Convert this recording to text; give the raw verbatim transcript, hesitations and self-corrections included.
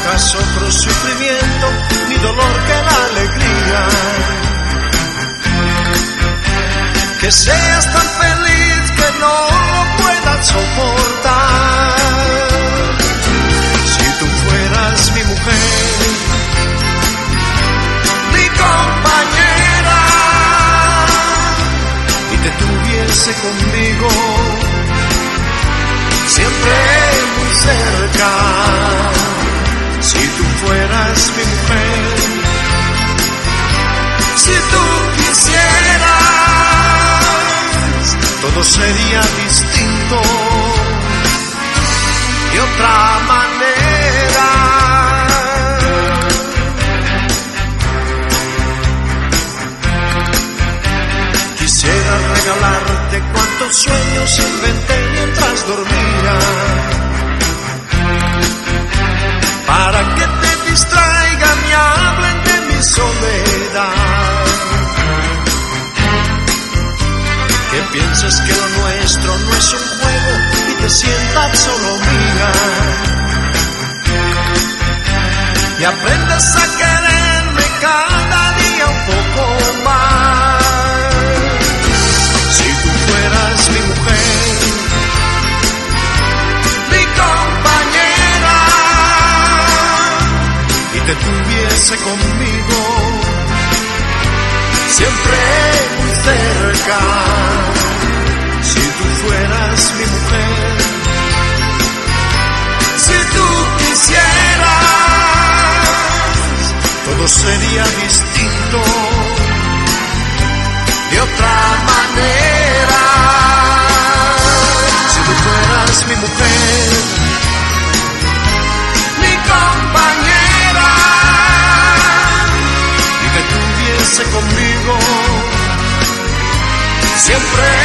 buscas otro sufrimiento, ni dolor que la alegría. Que seas tan feliz que no lo puedas soportar. Si tú fueras mi mujer, mi compañera, y te tuviese conmigo, siempre muy cerca. Si tú fueras mi mujer, si tú quisieras, todo sería distinto, de otra manera. Quisiera regalarte cuantos sueños inventé mientras dormía, para que te distraigan y hablen de mi soledad. Que pienses que lo nuestro no es un juego y te sientas solo mía, y aprendes a quererme cada día un poco más. Si tú fueras mi mujer, mi compañera, y te tuviese conmigo, siempre muy cerca. Si tú fueras mi mujer, si tú quisieras, todo sería distinto, de otra manera. Si tú fueras mi mujer, mi compañera, y te tuviese conmigo, siempre